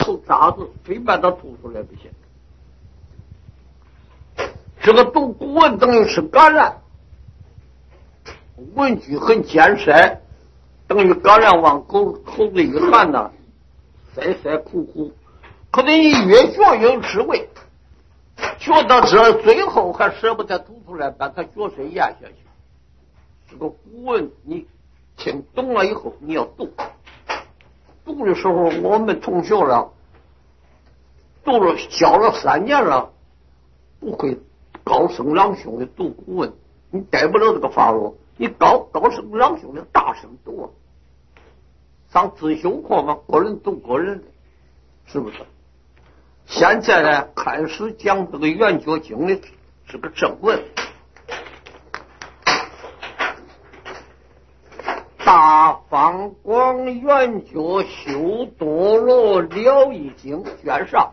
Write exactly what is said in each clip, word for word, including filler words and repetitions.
口渣子，非把它吐出来不行。这个读古文等于是感染，文具很艰涩，等于感染往口口子一含呢，塞塞苦苦。可是你越学有智慧，学到这最后还舍不得吐出来，把它脚水咽下去。这个古文你听懂了以后，你要读。读的时候，我们同学了，读了教了三年了，不会高声朗诵的读古文，你带不了这个法路。你高高声朗诵的大声读啊，上自修课嘛，个人读个人的，是不是？现在呢，开始讲这个圆觉经的是个正文。大方广圆觉修多罗了义经卷上。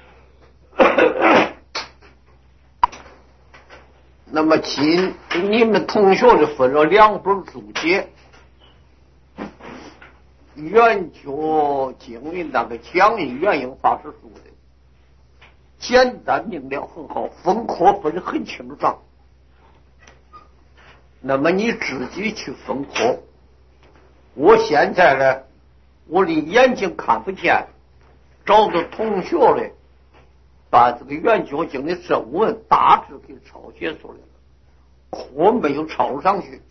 那么今你们同学就分了两本注解，圆觉经的那个讲义圆英法师书的，简单明了很好，分科分得很清爽。那么你自己去分科。我现在呢，我的眼睛看不见，找个同学呢，把这个圆觉经的正文大致给抄写出来了，课没有抄上去。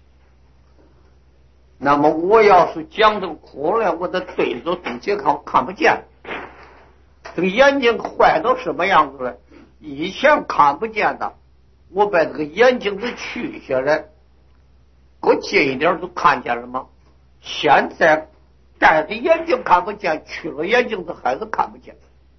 那么我要是讲这个课呢，我得对着注解看，看不见。这个眼睛坏到什么样子呢？以前看不见的，我把这个眼睛给取下来，给我近一点就看见了吗？现在戴着眼睛看不见，去了眼睛它还是看不见，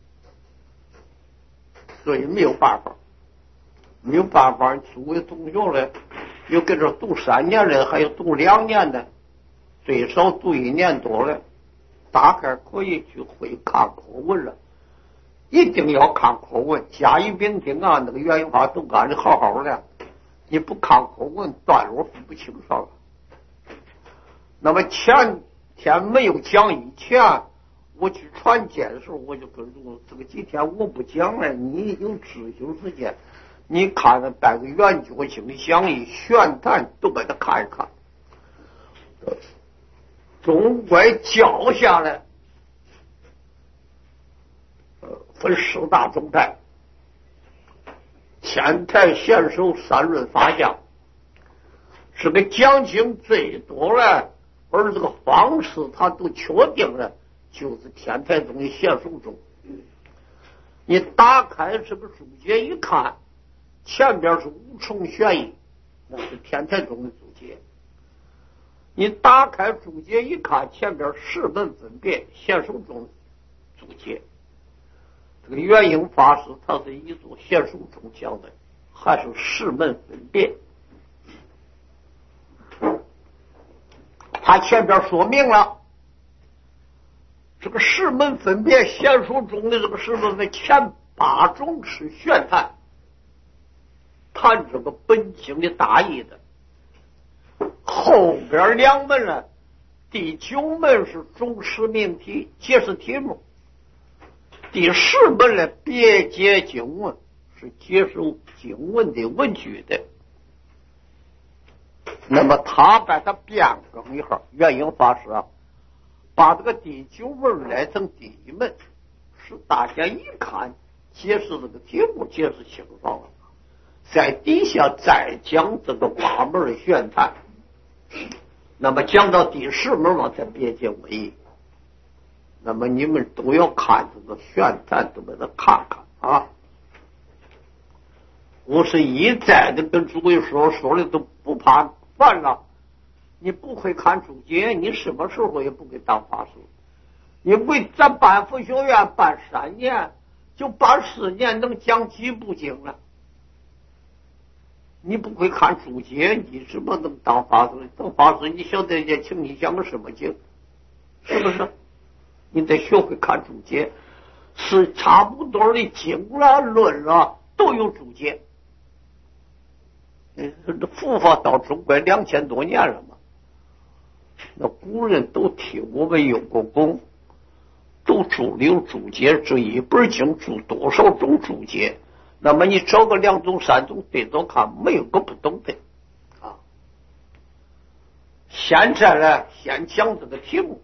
所以没有办法，没有办法。诸位同学呢，有跟着读三年的，还有读两年的，最少读一年多了，大概可以去会看课文了。一定要看课文，甲乙丙丁啊，那个原因法都干的好好的，你不看课文，段落分不清楚了。那么前天没有讲以前，我去传简的时候，我就跟住这个几天我不讲了，你有自修时间，你看看办个圆觉经的讲义、玄谈都把它看一看，总归教下来，呃，分十大宗派，天台显首三论法相，这个讲经最多了。而这个方式他都确定了，就是天台宗的显首宗。你打开这个注解一看，前边是五重玄义，那是天台宗的注解。你打开注解一看，前边十门分别，显首宗注解。这个圆英法师他是一座显首宗讲的，还是十门分别。他前边说明了，这个十门分别显首中的这个十门的前八种是玄谈，谈这个本经的大意的。后边两门呢，第九门是总持命题，解释题目；第十门呢，别解经文，是接受经文的文句的。那么他把它变更一下，圆英法师啊，把这个第九门来成第一门，使大家一看解释这个题目解释清楚了，在底下再讲这个八门的玄谈，那么讲到第十门嘛，才别解文义。那么你们都要看这个玄谈，都把它看看啊。我是一再的跟诸位说，说的都不怕烦了。你不会看注解，你什么时候也不给当法师。你为咱办佛学院办三年，就办四年，能讲几部经了？你不会看注解，你怎么能当法师？当法师，你晓得也请你讲个什么经？是不是？你得学会看注解，是差不多的经了、论了都有注解。佛法到中国两千多年了嘛，那古人都替我们用过功， 都注六注解，这一本经注多少种注解？那么你找个两种三种对着看，没有个不懂的啊。现在呢，先讲这个题目：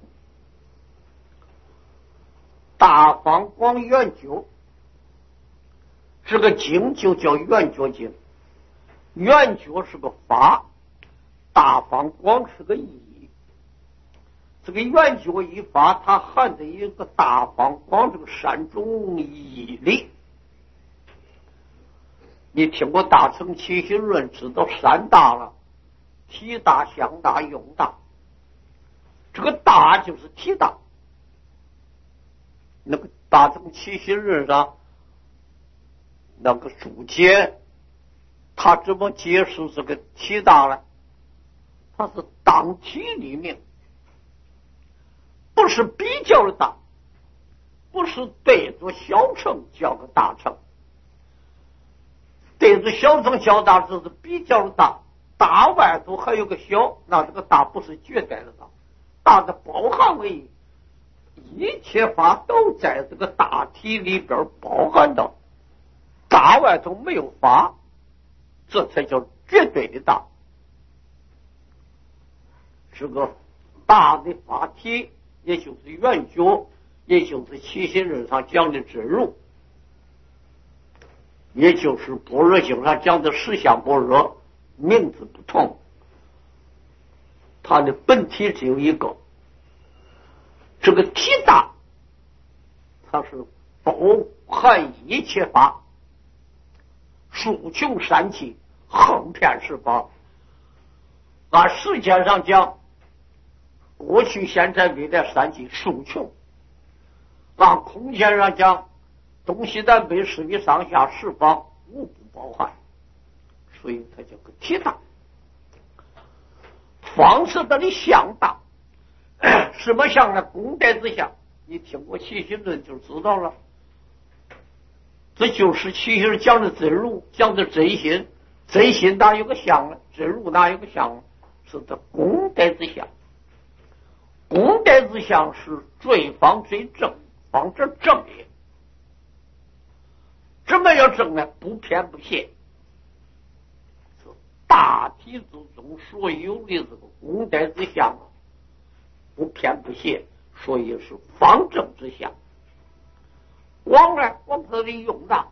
大方广圆觉。这个经就叫圆觉经，圆觉是个法，大方广是个义。这个圆觉一法，它含着一个大方广这个三种义理。你听过大乘起心论，知道三大了：体大、相大、用大。这个大就是体大。那个大乘起心论上那个注解，他怎么解释这个体大呢？他是当体立命，不是比较的大，不是对着小乘叫个大乘，对着小乘叫大只是比较的大，大外头还有个小，那这个大不是绝对的大，大的包含为一，一切法都在这个大体里边包含到，大外头没有法，这才叫绝对的大。这个大的法体，也就是圆觉，也就是起心论上讲的真如，也就是般若经上讲的实相般若，名字不同，它的本体只有一个。这个体大，它是包含一切法，数穷三气，横遍十方。按时间上讲，过去、现在、未来三气数穷；按空间上讲，东西南北四面上下十方无不包含，所以它叫个体大。方是它的相大，什么相呢？功德之相。你听过起心论就知道了，这就是起心讲的真如，讲的真心。真心哪有个相呢？真如哪有个相呢？是这功德之相。功德之相是最方最正，方之正也。怎么要正呢？不偏不邪。是大体之中所有的这个功德之相，不偏不邪，所以是方正之相。广呢，广它的用大，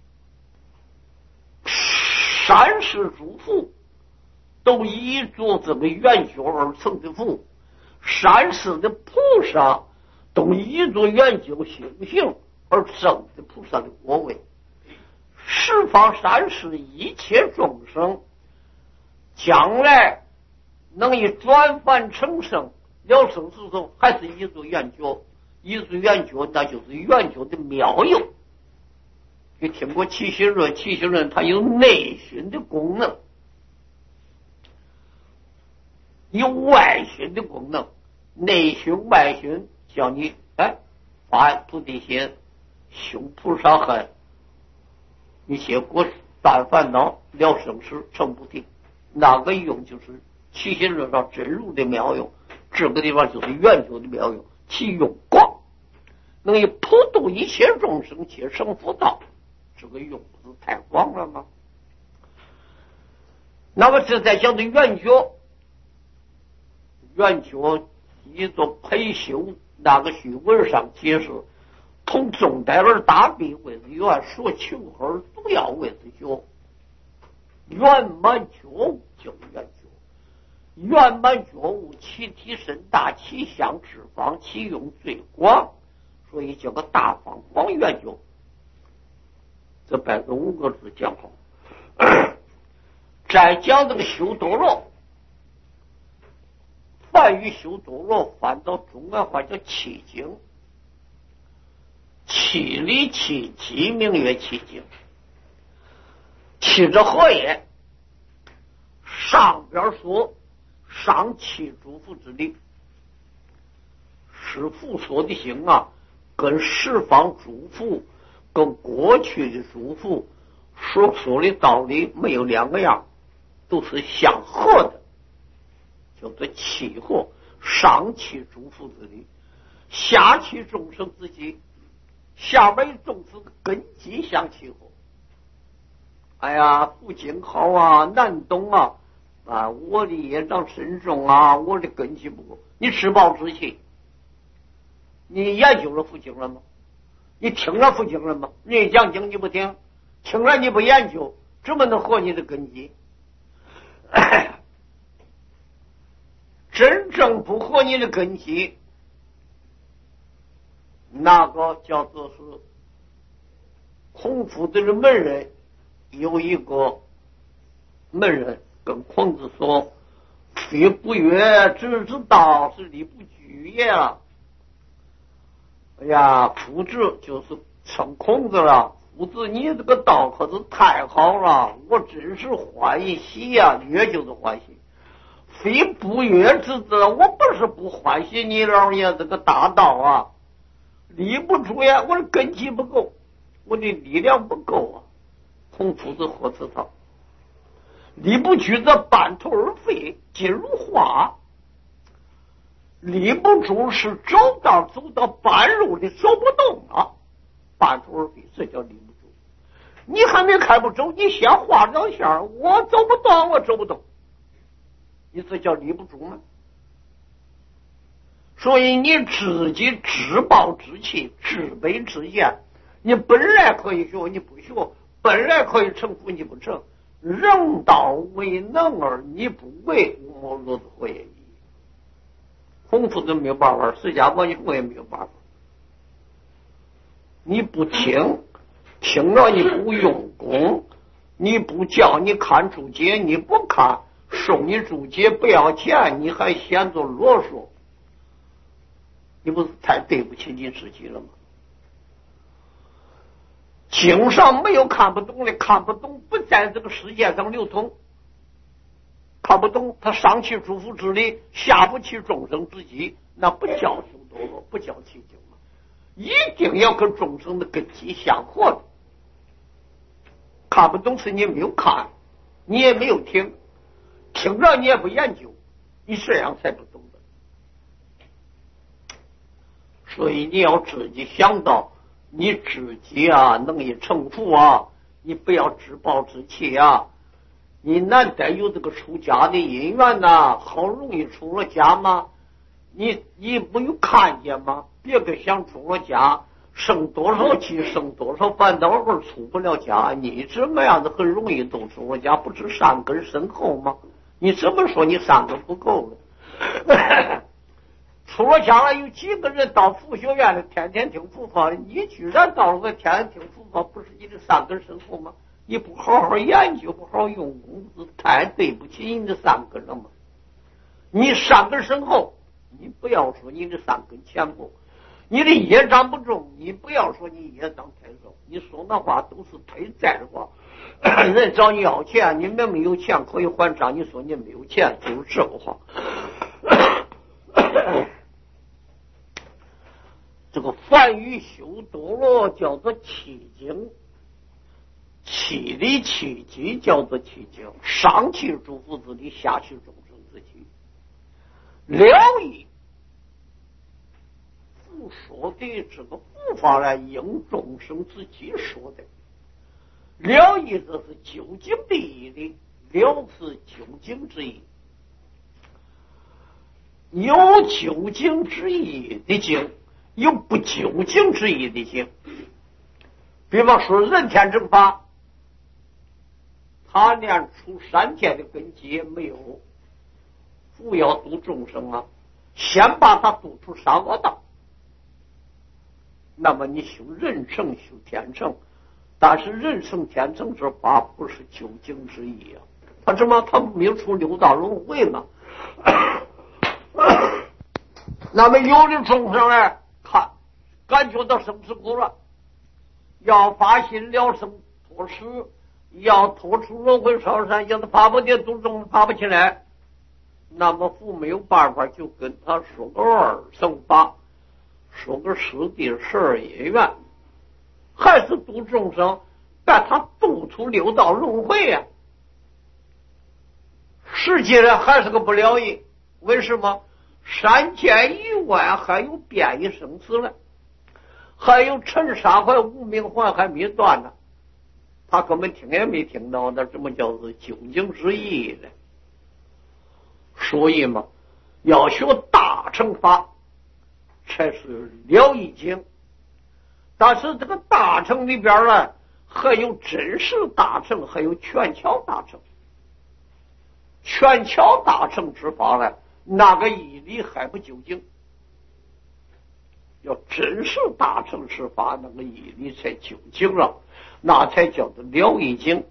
三世诸佛都依着这个圆觉而成的佛，三世的菩萨都依着圆觉修行而生的菩萨的果位。十方三世一切众生将来能以转凡成圣了生之中，还是依着圆觉，依着圆觉，那就是圆觉的妙用。你听过起心论？起心论它有内心的功能，有外心的功能。内心外心叫你哎发菩提心，修菩萨恨，你结果断烦恼了生死成菩提，那个用就是起心论上真如的妙用。这个地方就是圆觉的妙用，其用广，能以普度一切众生皆成佛道。这个用不是太广了吗？那么这在讲的圆觉，圆觉依着培修那个学问上解释，同中代而大悲为之圆，所求而主要为之觉，圆满觉悟就是圆觉。圆满觉悟，其体甚大，其相至方，其用最广，所以叫个大方广圆觉。这百个五个字讲好。再讲这个修多罗，梵语修多罗翻到中文话叫契经，契理契机，名曰契经。契者何也？上边说上契诸佛之理，是佛说的行啊，跟十方诸佛，跟过去的诸佛所说的道理没有两个样，都是相合的，叫做契合。上契诸佛之理， 下气众生之机，下为众生根基相契合。哎呀，父亲好啊，难懂啊，啊，我的业障深重啊，我的根基不够。你自暴自弃，你研究了父亲了吗？你听了父亲了吗？你讲经你不听，听了你不研究，怎么能合你的根基？真正不合你的根基，那个叫做是孔夫子的门人，有一个门人跟孔子说：“非不曰知之道，是礼不居也了。”哎呀，夫子就是称孔子了。夫子，你这个道可是太好了，我真是欢喜呀、啊！悦就是欢喜，非不悦之子，我不是不欢喜你老爷这个大道啊，立不住呀，我的根基不够，我的力量不够啊。孔夫子何辞道：“立不居则半途而废，尽如花。立不住是走道走到半路的走不动了，半途而废，这叫立不住。你还没开不走，你先画条线，我走不动，我走不动，你这叫立不住吗？所以你自己自暴自弃，自卑自厌。你本来可以学，你不学；本来可以成佛，你不成。人道为能而你不为，无莫何也。孔夫子没有办法，释迦牟尼佛也没有办法。你不听，听了你不用功，你不叫你看注解，你不看，收你注解不要钱，你还嫌着啰嗦，你不是太对不起你自己了吗？经上没有看不懂的，看不懂不在这个世界上流通，看不懂他上其诸佛之理，下不其众生之机，那不叫修多罗，不叫其经吗？一定要跟众生的根基相合的。看不懂是你没有看，你也没有听，听了你也不研究，你这样才不懂的。所以你要自己想到你自己啊，能以成佛啊，你不要自暴自弃啊。你难得有这个出家的因缘呐、啊，好容易出了家吗？你你不有看见吗？别个想出了家，生多少气，生多少烦恼而出不了家，你怎么样子很容易都出了家，不是善根深厚吗？你怎么说你善根不够了？出了家了，有几个人到佛学院里天天听佛法，你居然到了个天天听佛法，不是你的善根深厚吗？你不好好研究，不好好用功，是太对不起你的善根了吗？你善根深厚，你不要说你的善根浅薄；你的业障不重，你不要说你业障太重。你说那话都是推债的话。人找你要钱，你们没有钱可以还账，你说你没有钱，就是这个话。这个凡欲修多罗叫做契经，气理气机叫做气经，上气诸佛之理，下气众生之机。了义佛说的这个佛法来应众生之机说的，了义这是究竟的义理，了是究竟之意。有究竟之意的经，有不究竟之意的经。比方说人天正法，他连出三天的根基也没有，不要度众生啊，先把他度出三恶道。那么你修人成修天成，但是人成天成之法不是究竟之意啊，他怎么他没有出六道轮回嘛？那么有的众生呢，看感觉到生死苦了，要发心了生脱死，要脱出轮回烧山，要是爬不得度众爬不起来，那么父没有办法，就跟他说个二乘法，说个师弟十二业缘，还是度众生，但他度出六道轮回呀、啊。实际上还是个不了义。为什么？ 山涧以外还有变异生死了，还有陈沙怀、吴明环还没断呢，他根本听也没听到，那什么叫做究竟之意呢？所以嘛，要学大乘法才是了义经，但是这个大乘里边呢，还有真实大乘，还有权巧大乘。权巧大乘之法呢，那个义理还不究竟，要真实大乘之法，那个义理才究竟了，那才叫做了义经。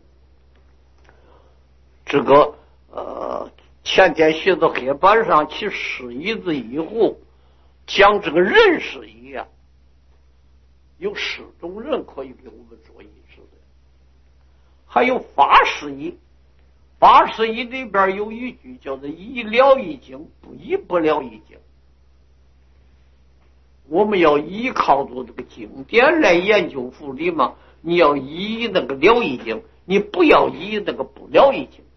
这个呃，前天写到黑板上其释义字一户，讲这个人释义啊，有十种人可以给我们做义释的，还有法释义。法释义里边有一句叫做以了义经，不以不了义经。我们要依靠着这个经典来研究佛理嘛，你要依那个了义经，你不要依那个不了义经。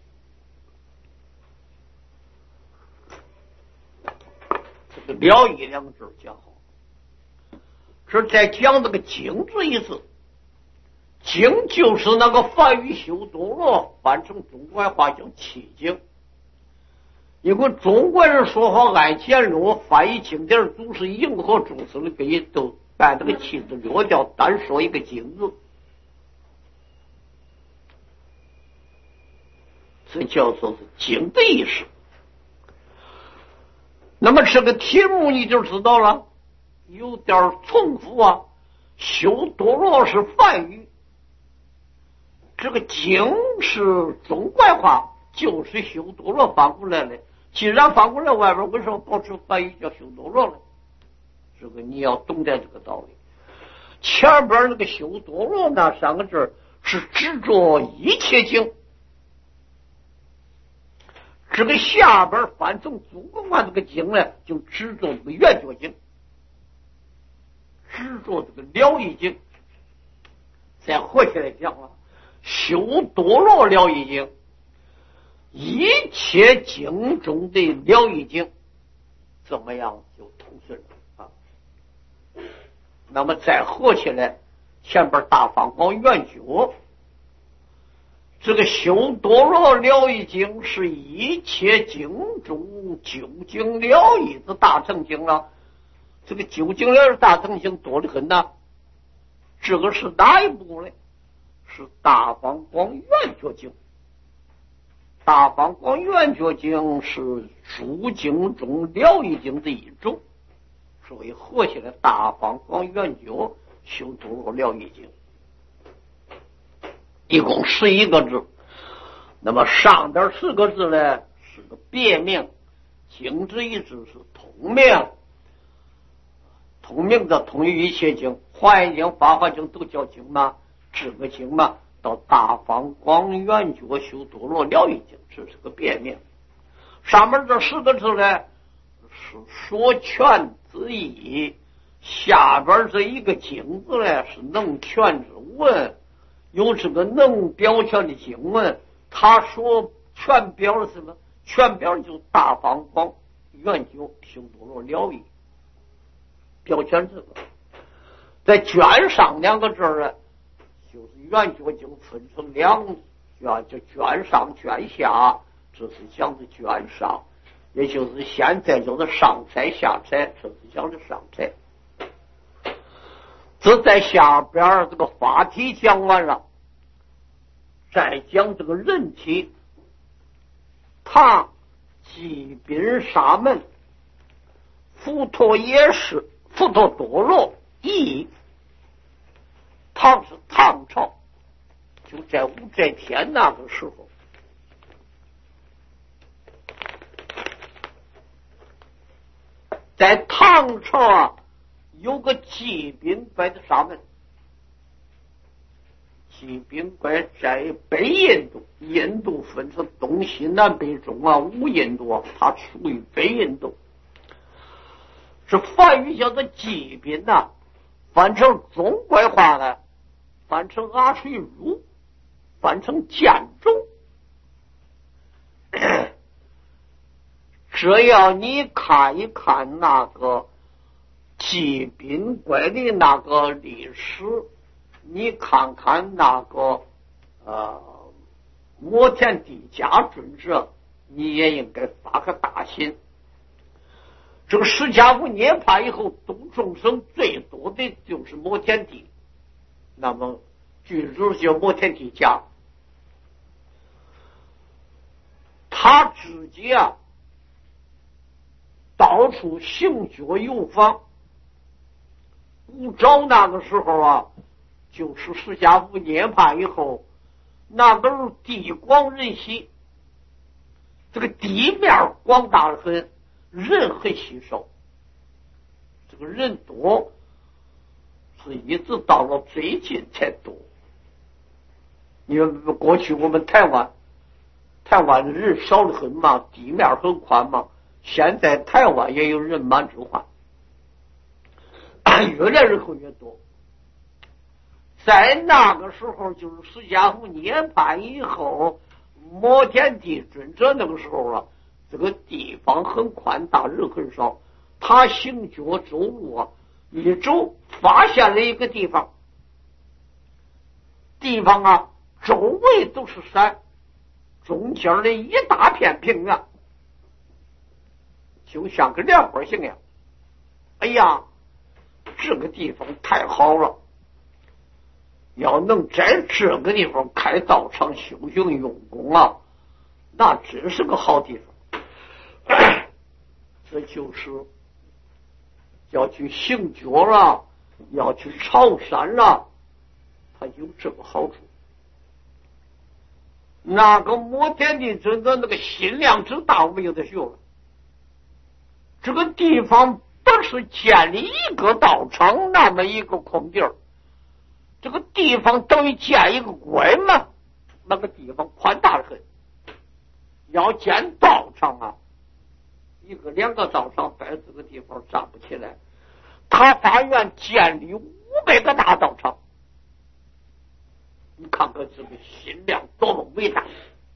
这个了义两个字讲好，这在讲这个经字一字。经就是那个梵语修多罗，翻成中国话叫七经。因为中国人说话爱简略，翻译经典总是迎合中式的给都把这个七字略掉，单说一个经字，这叫做是经的意思。那么这个题目你就知道了，有点重复啊。修多罗是梵语，这个经是中国话，就是修多罗翻过来的。既然翻过来，外边为什么保持梵语叫修多罗呢？这个你要懂得这个道理。前边那个修多罗那三个字是执着一切经，这个下边翻成中国话这个经呢，就执着这个圆觉经，执着这个了义经。再合起来讲了，修多罗了义经，一切经中的了义经，怎么样就通顺了啊？那么再合起来，前边大方光圆觉，这个修多罗了义经是一切经中究竟了义的大乘经了。这个究竟了义大乘经多得很呐。这个是哪一部呢？是大方光圆觉经。大方光圆觉经是诸经中了义经的一种，所以合起来大方光圆觉修多罗了义经，一共十一个字。那么上边四个字呢是个别名，经之一字是同名，同名的同于一切经，华严经、法华经都叫经吗？这个经嘛，到大方光圆觉修多罗了义经，这是个别名。上面这十个字呢是说全之意，下边这一个经字呢是能全之文，有这个能表全的经文，他说全表了什么？全表就大方光圆觉修多罗了义，表全这个。在卷上两个字呢，就是圆觉经分成两卷，就卷上卷下，这是讲的卷上，也就是现在叫做上财下财，这是讲的上财。这在下边这个法体讲完了，再讲这个人体。唐济宾沙门佛陀也是佛陀多罗义，唐是唐朝，就在武则天那个时候，在唐朝啊有个济宾国的沙门。济宾国在北印度，印度分成东西南北中啊五印度，它属于北印度。这梵语叫做济宾呐、啊，翻成中国话呢，翻成阿水如，翻成建中。 只要你看一看那个祭宾国的那个历史，你看看那个呃摩天地家准者，你也应该发个大心。这个释迦牟涅槃以后，度众生最多的就是摩天地，那么具足叫摩天地家，他自己啊到处行脚游访。五朝那个时候啊，就是释迦牟涅槃以后，那都是地广人稀，这个地面广大的很，人很稀少。这个人多是一直到了最近才多。因为过去我们台湾台湾人少得很嘛，地面很宽嘛，现在台湾也有人满之患，越来人口越多。在那个时候，就是释迦牟涅槃以后，摩天地准者那个时候啊，这个地方很宽大，人很少。他行脚走路啊，一走发现了一个地方，地方啊周围都是山，中间的一大片平原，就像个莲花形一样。哎呀，这个地方太好了，要能在这个地方开道场修行用功啊，那真是个好地方。这就是要去行脚了，要去朝山了，它有这个好处。那个摩天地真的那个心量之大，我们有的学了。这个地方不是建立一个道场那么一个空地儿，这个地方等于建一个馆嘛，那个地方宽大的很。要建道场啊，一个两个道场摆这个地方站不起来，他发愿建立五百个大道场。你看看这个心量多么伟大！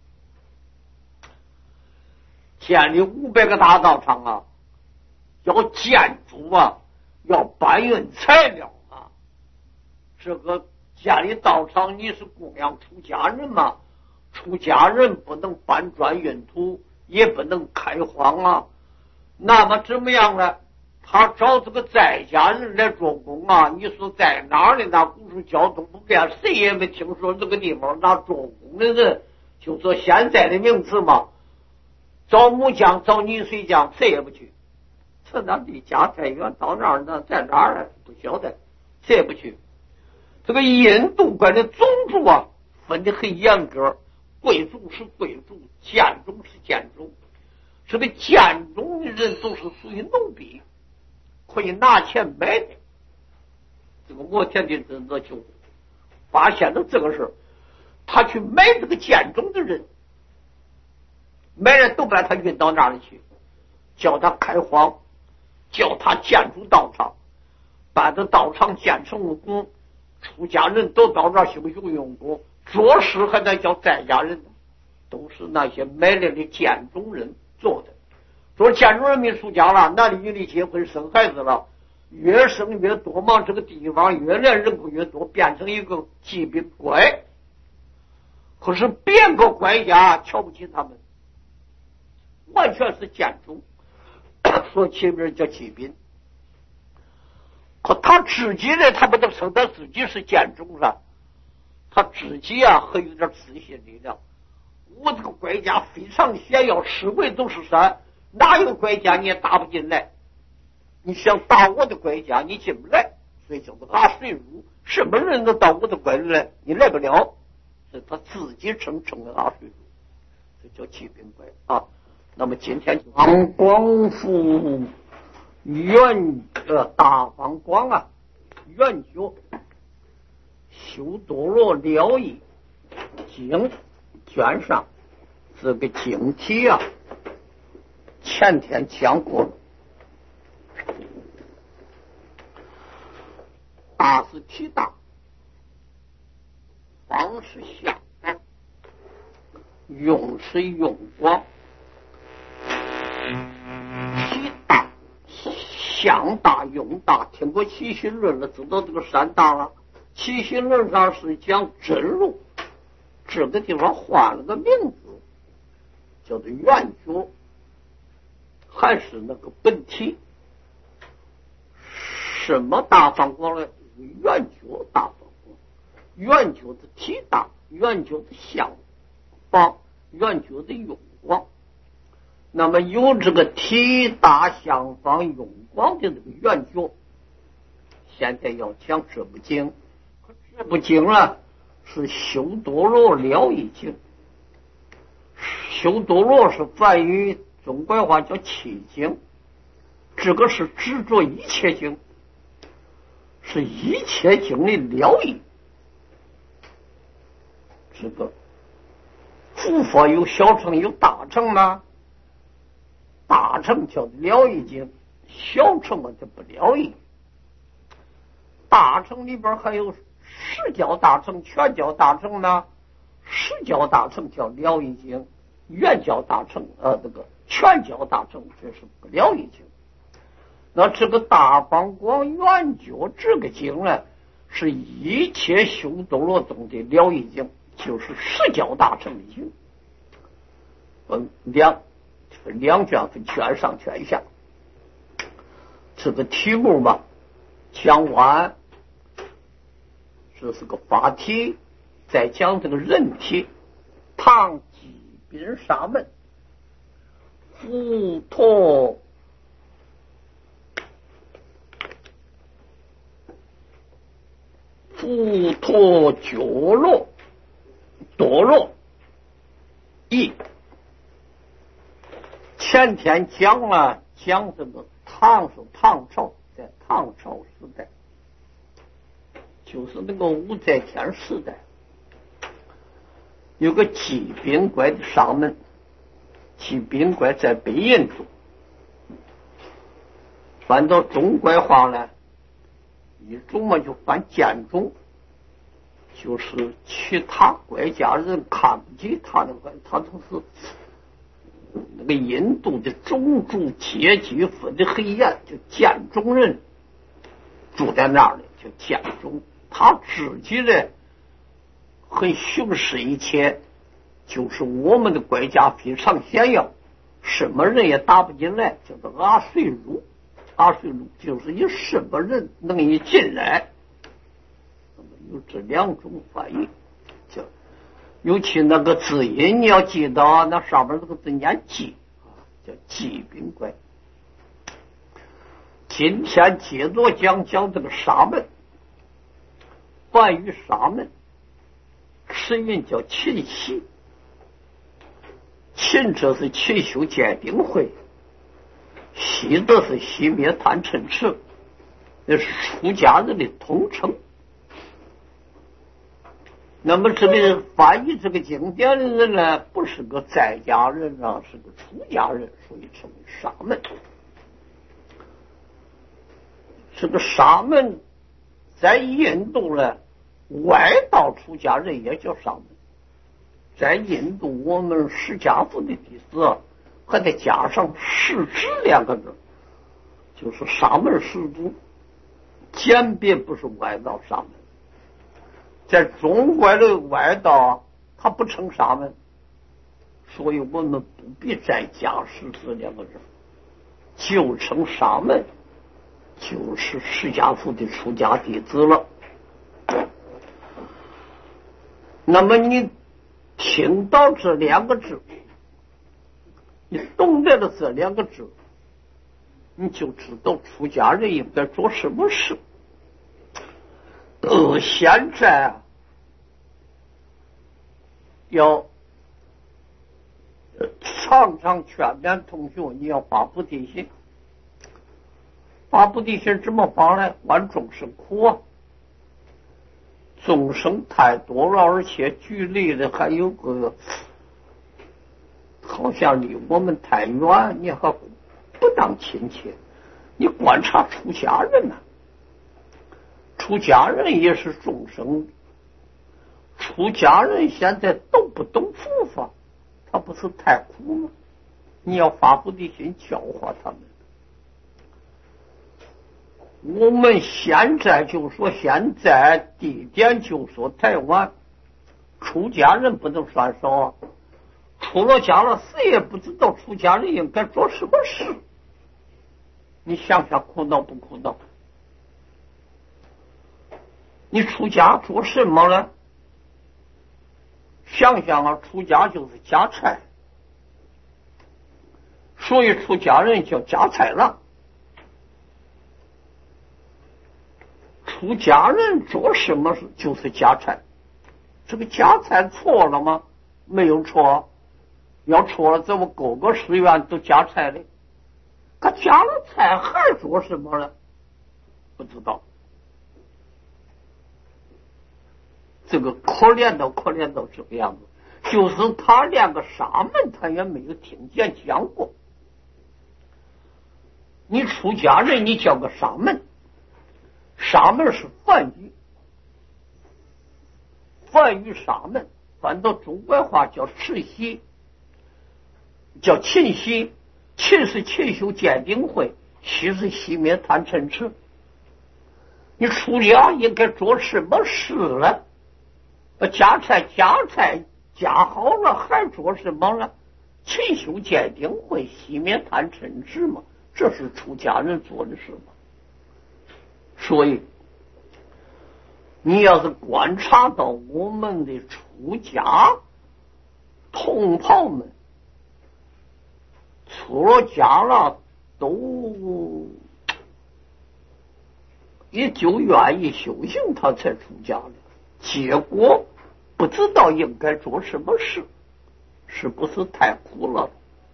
建立五百个大道场啊，要建筑啊，要搬运材料啊。这个建立道场，你是供养出家人嘛？出家人不能搬砖运土，也不能开荒啊。那么怎么样呢？他找这个在家人来做工啊！你说在哪儿呢？那古时交通不便，谁也没听说这个地方那做工的人，就说现在的名词嘛，找木匠、找泥水匠，谁也不去。这那离家太远，到那儿那在哪儿呢？不晓得，谁也不去。这个印度国的种族啊，分得很严格，贵族是贵族，贱种是贱种。这个贱种的人都是属于奴婢，可以拿钱买的。这个摩天地真的就发现了这个事，他去买这个贱种的人，买人都把他运到那里去，叫他开荒，叫他建筑道场，把这道场建成了功，出家人都到那修修用功，做事还得叫在家人，都是那些买来的贱种人做的。说建筑人民出家了，男女的结婚生孩子了，越生越多嘛，这个地方越来人口越多，变成一个疾病怪。可是别个国家瞧不起他们，完全是建筑，说起名叫疾病。可他自己呢，他不能称他自己是建筑了，他自己啊很有点自信力量。我这个国家非常险要，四围都是山，哪有国家你也打不进来？你想打我的国家，你进不来，所以叫做阿水乳，什么人都到我的国里来，你来不了。是他自己称称为阿水乳，这叫骑兵国啊。那么今天就光光复圆呃大方光啊，圆觉修多罗了义经卷上这个经题啊，前天讲过了。大是体大，方是向大，用是用光， 体大，象大用大。听过齐心论了，知道这个山大了。齐心论上是讲真如，这个地方换了个名字，叫做圆觉，还是那个本体。什么大方光呢？圆觉大方光，圆觉的体大，圆觉的相方，圆觉的用光。那么有这个体大相方用光的这个圆觉，现在要讲这部经，这部经呢是修多罗了义经。修多罗是梵语中国话叫七经，这个是执着一切经，是一切经的了义。这个佛法有小乘有大乘吗？大乘叫了义经，小乘啊就不了义。大乘里边还有十教大乘、全教大乘呢。十教大乘叫了义经，原教大乘呃这个全教大乘这是不了义经。那这个大方光圆觉这个经呢，是一切修多罗宗的了义经，就是十教大乘的经。嗯，两两卷分全上全下。这个题目吧，讲完，这是个法题，再讲这个人题。唐吉宾沙门，佛陀佛陀觉罗多罗义。前天讲了讲这个唐是唐朝，在唐朝时代，就是那个武则天时代，有个吉宾怪的沙门。吉宾怪在北印度，翻到中国话呢，一种嘛就翻贱种，就是其他国家人看不起他的怪，他都是那个印度的种族阶级分的黑暗，就贱种人住在那里，就贱种。他自己呢很雄视一切，就是我们的国家非常险要，什么人也打不进来，叫做阿水路。阿水路就是以什么人能一进来，那么有这两种翻译。叫尤其那个字音你要记得，那上面这个字念吉，叫吉宾怪。今天接着讲讲这个沙门，梵语沙门，词音叫勤习。勤这是勤修戒定慧，习的是熄灭贪嗔痴，那是出家人的统称。那么这个翻译这个经典的人呢，不是个在家人啊，是个出家人，所以称为沙门。这个沙门在印度呢，外道出家人也叫沙门。在印度，我们释迦佛的弟子还得加上释子两个字，就是沙门释子，简别不是外道沙门。在中国的外道他不称沙门，所以我们不必再加释子两个字，就称沙门，就是释迦佛的出家弟子了。那么你听到这两个字，你懂得了这两个字，你就知道出家人应该做什么事。呃，现在啊，要常常劝勉同学，你要发菩提心。发菩提心怎么发呢？观众生苦啊，众生太多了，而且距离的还有个好像离我们太远，你还不当亲切。你观察出家人呐、啊，出家人也是众生，出家人现在都不懂佛法，他不是太苦吗？ 你要发菩提心教化他们。我们现在就说现在，地点就说台湾，出家人不能算少啊。出了家了，谁也不知道出家人应该做什么事。你想想苦恼不苦恼？你出家做什么呢？想想啊，出家就是夹菜，所以出家人叫夹菜郎。出家人做什么事就是夹菜，这个夹菜错了吗？没有错。要错了，怎么各个寺院都夹菜的？可夹了菜还做什么呢？不知道。这个可怜到可怜到这个样子，就是他连个沙门他也没有听见讲过。你出家人你叫个沙门，沙门是梵语，梵语沙门翻到中国话叫持习，叫勤习。勤是勤修鉴定会，习是熄灭贪嗔痴。你出家应该做什么事呢？夹菜夹菜夹好了还做什么呢？勤修鉴定会，熄灭贪嗔痴嘛，这是出家人做的事嘛。所以你要是观察到我们的出家同袍们出了家了，都也就愿意修行，他才出家的。结果不知道应该做什么事，是不是太苦了？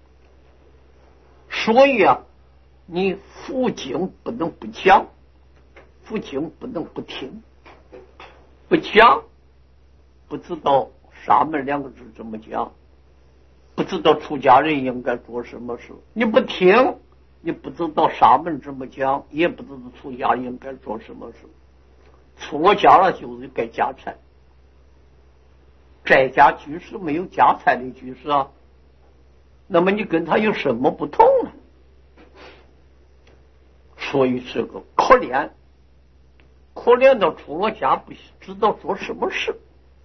所以啊，你佛经不能不讲，佛经不能不听，不讲不知道沙门两个字怎么讲，不知道出家人应该做什么事。你不听，你不知道沙门怎么讲，也不知道出家应该做什么事。出了家了就是该夹菜，在家居士没有夹菜的居士啊，那么你跟他有什么不同呢？所以这个可怜，可怜到出了家不知道做什么事。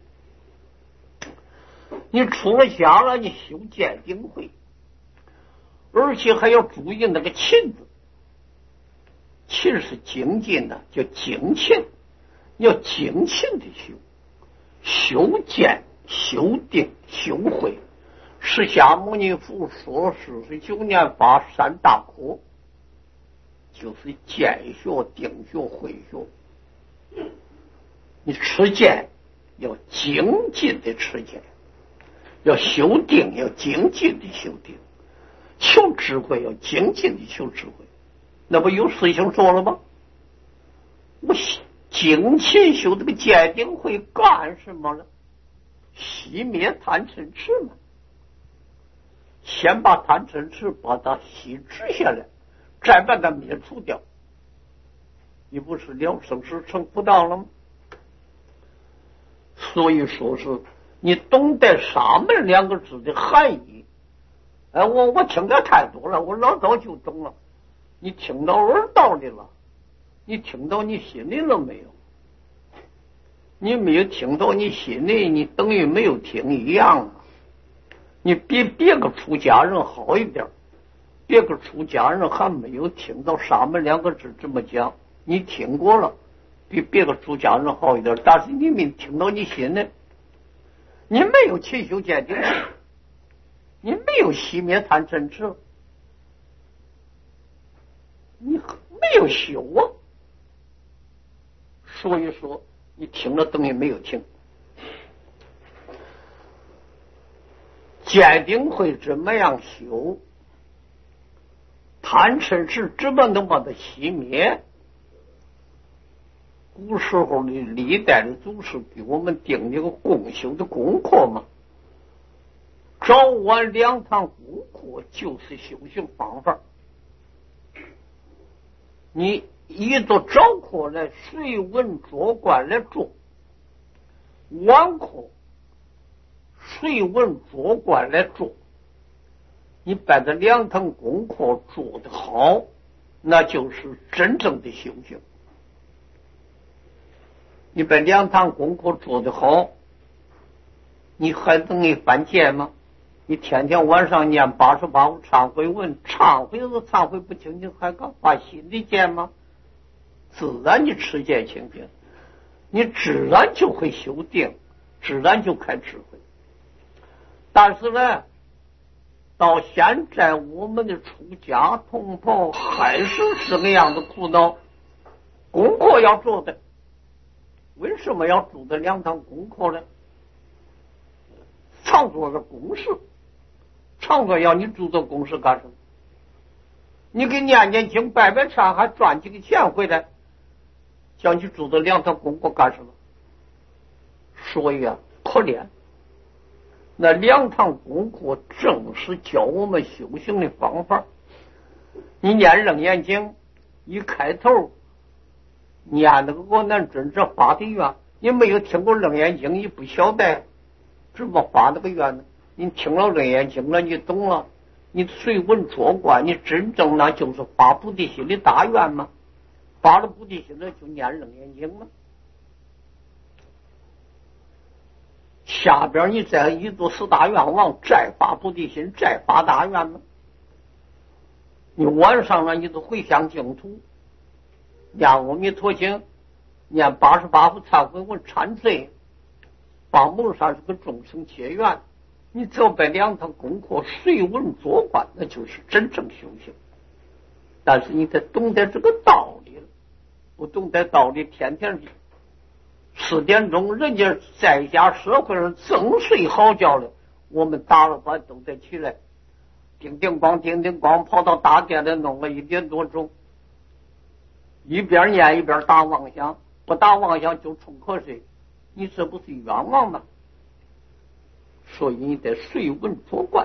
你出了家了，你修鉴定会，而且还要注意那个勤字，勤是精进的，叫精勤，要精勤的修，修鉴、修定、修慧。释迦牟尼佛说四十九年发三大科，就是鉴学、定学、慧学。你持鉴要精进的持鉴，要修定要精进的修定，求智慧要精进的求智慧。那不有事情做了吗？我精勤修这个鉴定会干什么呢？熄灭贪嗔痴嘛，先把贪嗔痴把它熄止下来，再把它灭除掉，你不是了生死成不道了吗？所以说是你懂得沙门两个字的含义。哎，我我听得太多了，我老早就懂了。你听到耳道里了，你听到你心里了没有？你没有听到你心里，你等于没有听一样啊。你比别个出家人好一点，别个出家人还没有听到沙门两个字这么讲，你听过了，比别个出家人好一点，但是你没听到你心里，你没有勤修鉴定，你没有熄灭贪嗔痴，你没有修啊。所以说你听了等于没有听。鉴定会怎么样修？贪嗔痴怎么能把它熄灭？古时候的历代的祖师给我们定这个共修的功课嘛，早晚两堂功课就是修行方法。你依着早课来随文做观来做，晚课随文做观来做， 你把这两堂功课做得好，那就是真正的修行。你把两堂功课做得好，你还等于犯戒吗？你天天晚上念八十八部忏悔文，忏悔都忏悔不清，你还敢发心里戒吗？自然你持戒清净，你自然就会修定，自然就开智慧。但是呢，到现在我们的出家同胞还是这个样的苦恼。功课要做的，为什么要做的两堂功课呢？常做的公事，常做要你做的公事干什么？你给念念经拜拜忏还赚几个钱回来，叫你做的两堂功课干什么？所以啊，可怜。那两堂功课正是教我们修行的方法。你念楞严经一开头念那个我南尊者发的愿，你没有听过楞严经，你不晓得怎么发那个愿呢？你听了楞严经了，你懂了，你随文做观，你真正那就是发菩提心的大愿吗？发了菩提心了就念楞严经吗？下边你再一度四大愿望，再发菩提心，再发大愿吗？你晚上呢，你都回向净土，念阿弥陀经，念八十八部忏悔文忏罪，帮蒙上这个众生结缘。你只要把两堂功课随文做观，那就是真正修行。但是你得懂得这个道理了，不懂得道理，天天四点钟人家在家社会上正睡好觉了，我们打了班都得起来，叮叮咣叮叮咣跑到大殿里弄了一点多钟，一边念一边打妄想，不打妄想就冲瞌睡，你这不是冤枉吗？所以你得随文做观。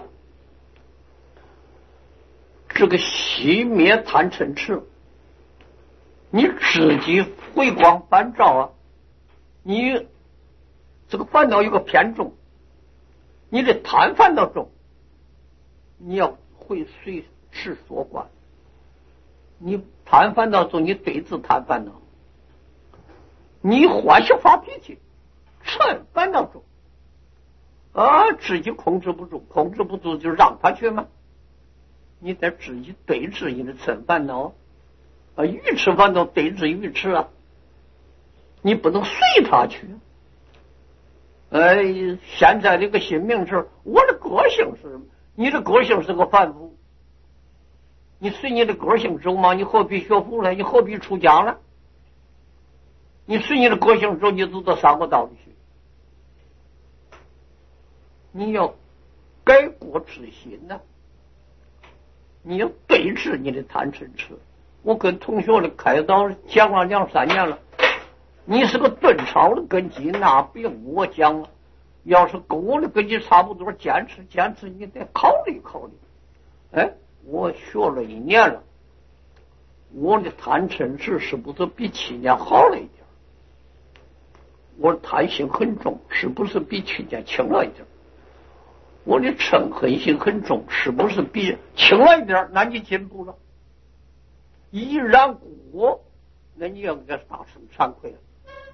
这个熄灭贪嗔痴，你自己回光返照啊！你这个烦恼有个偏重，你的贪烦恼重，你要会随时所观。你贪烦恼重，你对治贪烦恼；你欢喜发脾气，嗔烦恼重啊，自己控制不住，控制不住就让他去吗？你得自己对治你的嗔烦恼啊，愚痴烦恼对治愚痴啊。你不能随他去。呃，现在这个新名词，我的个性是，你的个性是个凡夫，你随你的个性走吗？你何必学佛呢？你何必出家呢？你随你的个性走，你走到三个道里去。你要改过自新呢，你要对治你的贪嗔痴。我跟同学的开导讲了两三年了。你是个顿超的根基，那不用我讲了。要是跟我的根基差不多，坚持坚持，你得考虑考虑。哎，我学了一年了，我的贪嗔痴是不是比去年好了一点？我的贪心很重，是不是比去年轻了一点？我的嗔恨心很重，是不是比轻了一点？那你进步了。依然过，那你要给大声惭愧了。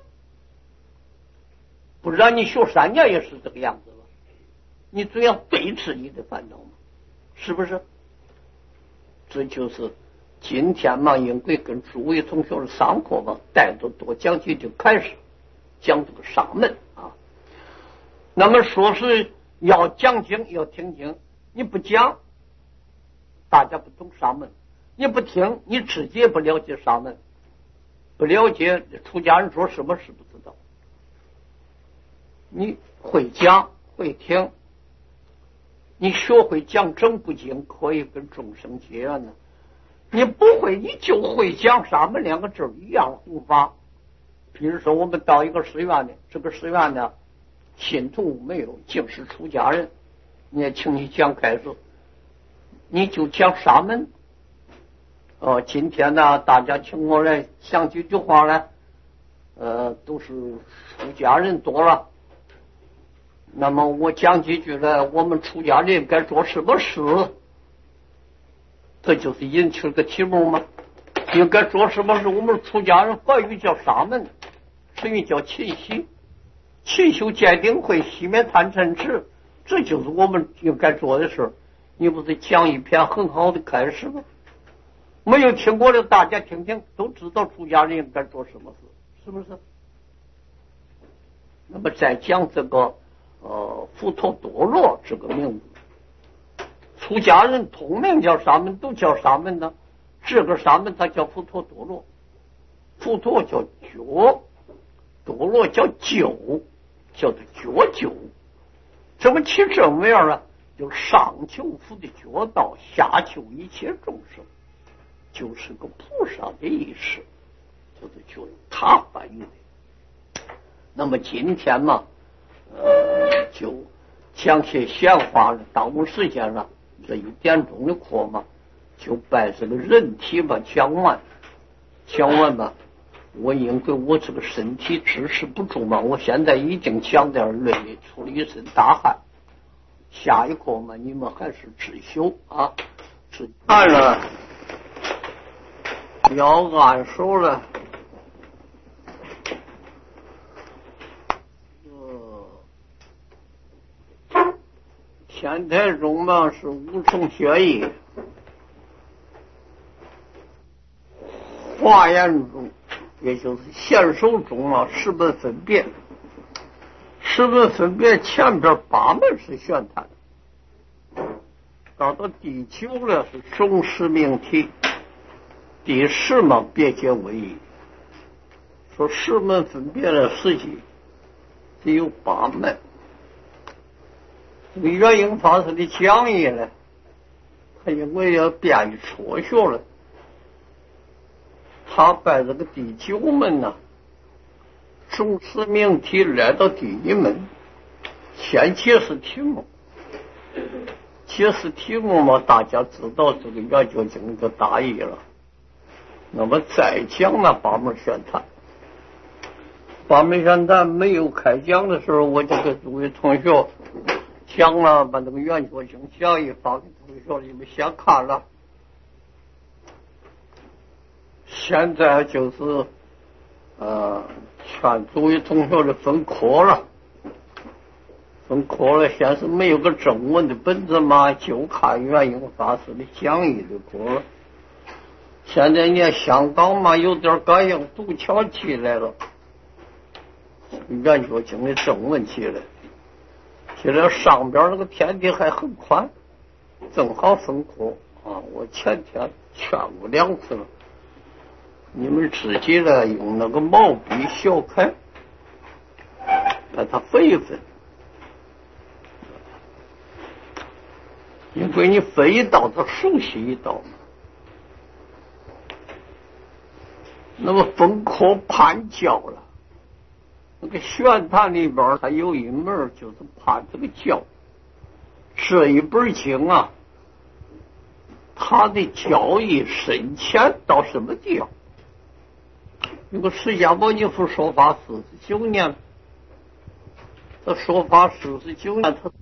不然你学三年也是这个样子了，你总要对治你的烦恼嘛，是不是？这就是今天嘛，应该跟诸位同学的上课吧，带着多讲几就开始讲这个上门啊。那么说是要讲经要听经，你不讲，大家不懂上门；你不听，你自己也不了解上门，不了解出家人说什么事不知道。你会讲会听，你学会讲正不经，可以跟众生结缘呢。你不会，你就会讲上门两个字一样弘法。比如说我们到一个寺院的，这个寺院呢信徒没有，净是出家人，你也请你讲开始，你就讲上门。哦，今天呢大家请我来讲几句话呢，呃，都是出家人多了。那么我讲几句呢，我们出家人该做什么事？ 这就是引起了个题目吗？应该做什么事？我们出家人法语叫沙门，成语叫勤修，勤修鉴定会，熄灭贪嗔痴，这就是我们应该做的事。你不是讲一篇很好的开始吗？没有听过的大家听听，都知道出家人应该做什么事，是不是？那么再讲这个呃浮屠堕落这个名字，出家人同名叫沙门，都叫沙门呢。这个沙门他叫浮屠堕落，浮屠叫觉，堕落叫究，叫做觉究。怎么起这么样呢？就上求佛的觉道，下求一切众生，就是个菩萨的意识，就是就他翻译的。那么今天嘛，呃，就讲些闲话了，耽误时间了。这一点钟的课嘛，就把这个人体吧讲完，讲完吧。我因为我这个身体支持不住嘛，我现在已经讲点累，出了一身大汗。下一课嘛，你们还是自修啊，自按了，要按手了。呃，天台中嘛是五重学艺，华严中也就是显手中嘛十本分别。十门分别前边八门是玄谈，到到第九了是总实命题，第十嘛别解为一。说十门分别的实际只有八门。这个圆应法师的讲义呢，他因为要编辍学了，他把这个第九门呢。总实命题来到第一门，先解释题目。解释题目嘛，大家知道这个圆觉经的大意了。那么再讲呢，八门玄谈。八门玄谈没有开讲的时候，我就给诸位同学讲了，把这个圆觉经讲义发给同学，你们先看了。现在就是呃。劝诸位同学的分科了，分科了。现在没有个正文的本子嘛，就看圆应法师的讲义的科了。现在念香港嘛，有点感应读巧起来了，圆觉经的正文起来，起来上边那个天地还很宽，正好分科啊。我前天劝过两次了。你们自己呢，用那个毛笔小开，把它分一分。因为你分一道，它熟悉一道嘛。那么分科判教了，那个玄谈里边它有一门就是判这个教。这一本经啊，它的教义深浅到什么地方？那个释迦牟尼佛说法四十九年，他说法四十九年，他